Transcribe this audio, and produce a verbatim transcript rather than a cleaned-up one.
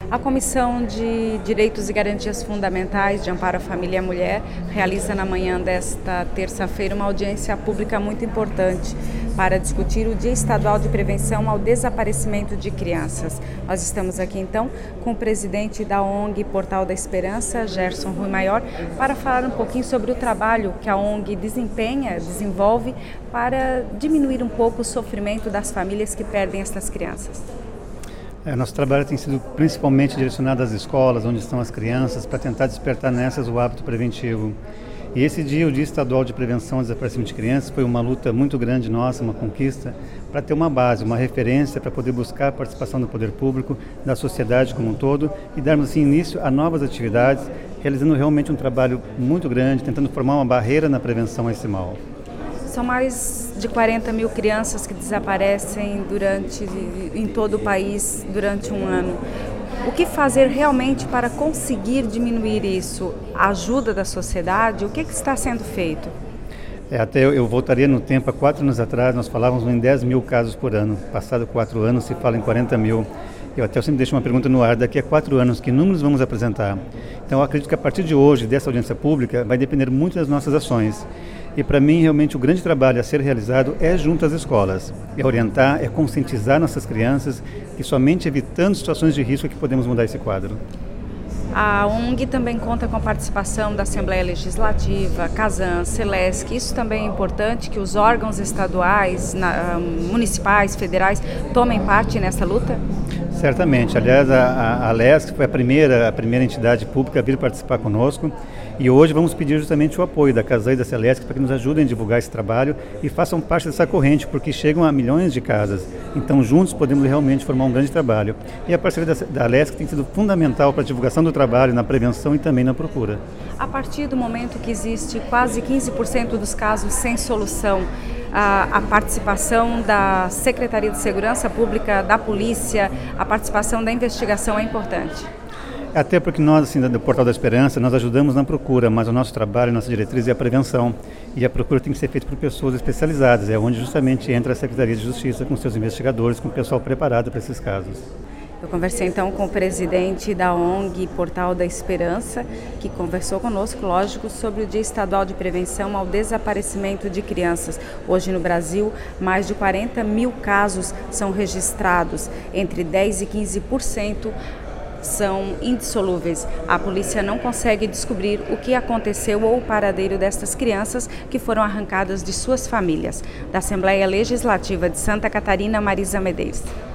A Comissão de Direitos e Garantias Fundamentais de Amparo à Família e à Mulher realiza na manhã desta terça-feira uma audiência pública muito importante para discutir o Dia Estadual de Prevenção ao Desaparecimento de Crianças. Nós estamos aqui então com o presidente da O N G Portal da Esperança, Gerson Rui Maior, para falar um pouquinho sobre o trabalho que a O N G desempenha, desenvolve para diminuir um pouco o sofrimento das famílias que perdem estas crianças. É, nosso trabalho tem sido principalmente direcionado às escolas, onde estão as crianças, para tentar despertar nessas o hábito preventivo. E esse dia, o Dia Estadual de Prevenção ao Desaparecimento de Crianças, foi uma luta muito grande nossa, uma conquista, para ter uma base, uma referência, para poder buscar a participação do poder público, da sociedade como um todo, e darmos assim início a novas atividades, realizando realmente um trabalho muito grande, tentando formar uma barreira na prevenção a esse mal. São mais de quarenta mil crianças que desaparecem durante, em todo o país durante um ano. O que fazer realmente para conseguir diminuir isso? A ajuda da sociedade? O que, que está sendo feito? É, até eu, eu voltaria no tempo, há quatro anos atrás, nós falávamos em dez mil casos por ano. Passado quatro anos, se fala em quarenta mil. Eu até eu sempre deixo uma pergunta no ar, daqui a quatro anos, que números vamos apresentar? Então, eu acredito que a partir de hoje, dessa audiência pública, vai depender muito das nossas ações. E para mim, realmente, o grande trabalho a ser realizado é junto às escolas. É orientar, é conscientizar nossas crianças que somente evitando situações de risco é que podemos mudar esse quadro. A O N G também conta com a participação da Assembleia Legislativa, CASAM, Celesc. Isso também é importante, que os órgãos estaduais, na, municipais, federais, tomem parte nessa luta? Certamente. Aliás, a, a Lesc foi a primeira, a primeira entidade pública a vir participar conosco. E hoje vamos pedir justamente o apoio da CASAM e da Celesc para que nos ajudem a divulgar esse trabalho e façam parte dessa corrente, porque chegam a milhões de casas. Então, juntos podemos realmente formar um grande trabalho. E a parceria da, da Lesc tem sido fundamental para a divulgação do trabalho, na prevenção e também na procura. A partir do momento que existe quase quinze por cento dos casos sem solução, a, a participação da Secretaria de Segurança Pública, da Polícia, a participação da investigação é importante. Até porque nós, assim, do Portal da Esperança, nós ajudamos na procura, mas o nosso trabalho, a nossa diretriz é a prevenção. E a procura tem que ser feita por pessoas especializadas, é onde justamente entra a Secretaria de Justiça com seus investigadores, com o pessoal preparado para esses casos. Eu conversei então com o presidente da O N G Portal da Esperança, que conversou conosco, lógico, sobre o Dia Estadual de Prevenção ao Desaparecimento de Crianças. Hoje no Brasil, mais de quarenta mil casos são registrados, entre dez e quinze por cento são indissolúveis. A polícia não consegue descobrir o que aconteceu ou o paradeiro destas crianças que foram arrancadas de suas famílias. Da Assembleia Legislativa de Santa Catarina, Marisa Medeiros.